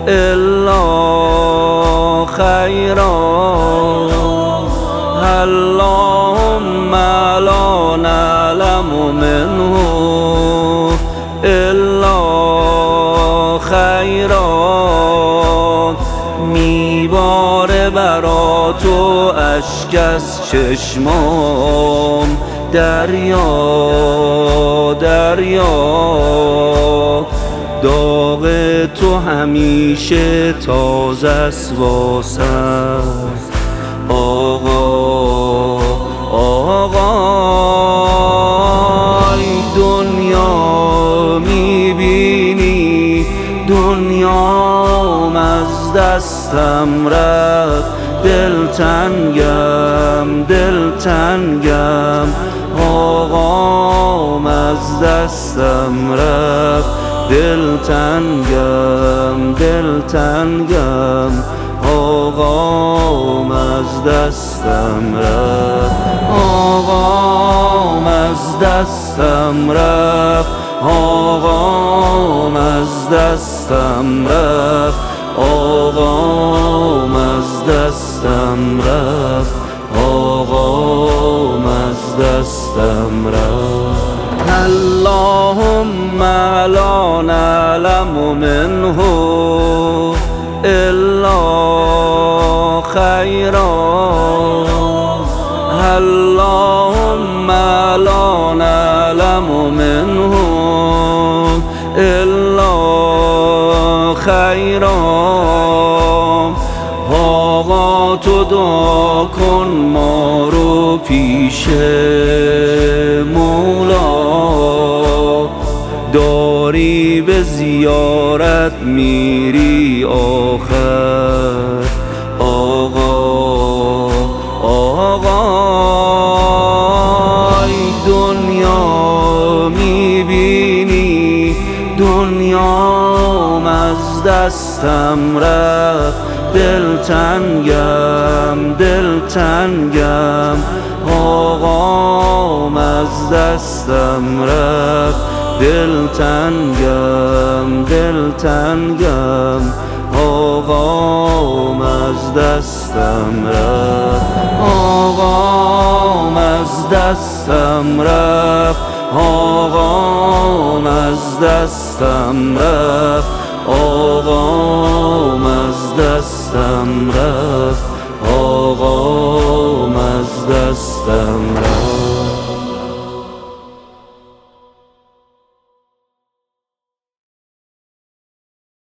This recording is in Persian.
إلا خيرا. اللهم لا نعلم منه إلا خیرا. میباره برا تو اشک از چشمام، دریا دریا. داغ تو همیشه تازه است واسم آقا آقا. دنیا میبینی دنیام از دستم رفت، دلتنگم دلتنگم. آقام از دستم رفت، دلتنگم دلتنگم. آقام از دستم رفت، آقام از دستم رفت، آقام از دستم رفت، آقام از دستم رفت، آقام از دستم رفت. اللهم لا نعلم منه إلا خيرا. اللهم لا نعلم منه إلا خيرا. آقا تو دعا کن ما رو پیش مولا، داری به زیارت میری آخر آقا آقا. دنیا میبینی دنیام از دستم رفت، دلتنگم دلتنگم. آقام از دستم رفت، دلتنگم دلتنگم. آقام از دستم رفت، آقام از دستم رفت، آقام از دستم رفت، آقام از دستم رفت،